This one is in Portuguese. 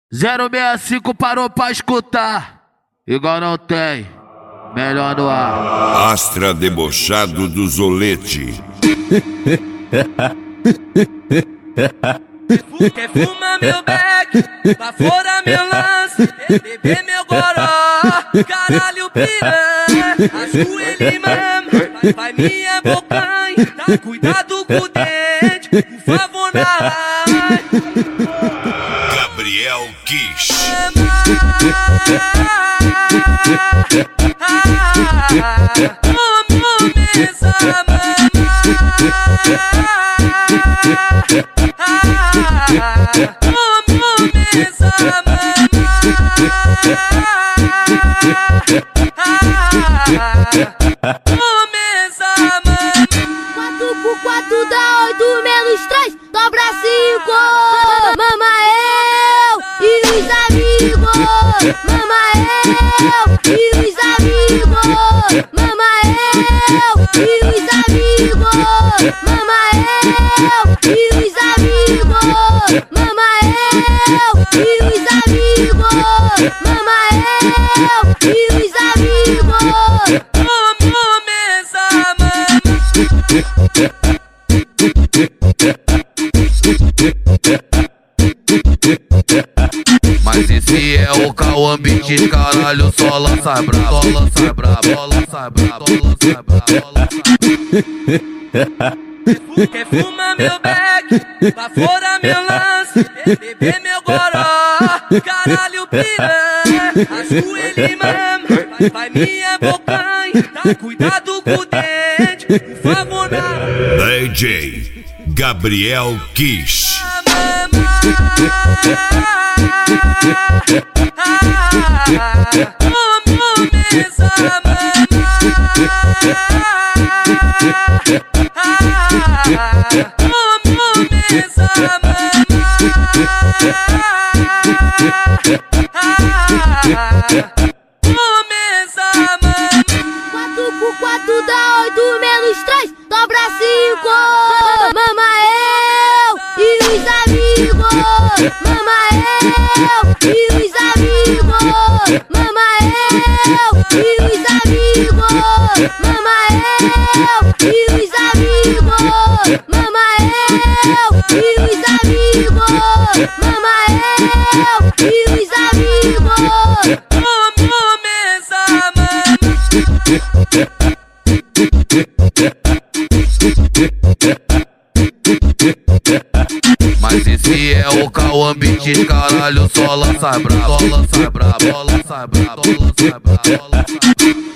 065 parou pra escutar, igual não tem, melhor no ar. Astra debochado do Zolete. Quer fumar meu beck, pra fora meu lance, beber meu goró, caralho piranha, ajoelhe mesmo, vai me abocanhar, tá? Cuidado com o dente, por favor na raia. Gabriel Kish. Quatro por 4 dá 8 menos 3, dobra 5. Mama eu e os amigos. Mama eu e os amigos. Mama eu e os amigos. Mama eu e os amigos. Mama eu e os amigos. Mama eu e os amigos. Mas esse é o Cauã Beats, caralho, só lança brabo, só lança brabo, só lança brabo, só lança brabo. Quer fumar meu beck, pra fora meu lance, beber meu goró, caralho piranha, ajoelhe mesmo, vai me abocanhar, tá? Cuidado com o dente, por favor na DJ Gabriel Kish. Quatro por 4 dá 8 menos 3, dobra 5. Mama eu e os amigos. Mama eu e os amigos. Mama eu e os amigos. Mama eu e os amigos. Mama eu e os amigos. Mama eu e os amigos. Mas esse é o Cauã Beats, caralho, só lança brabo, só lança brabo, só lança brabo, só lança brabo.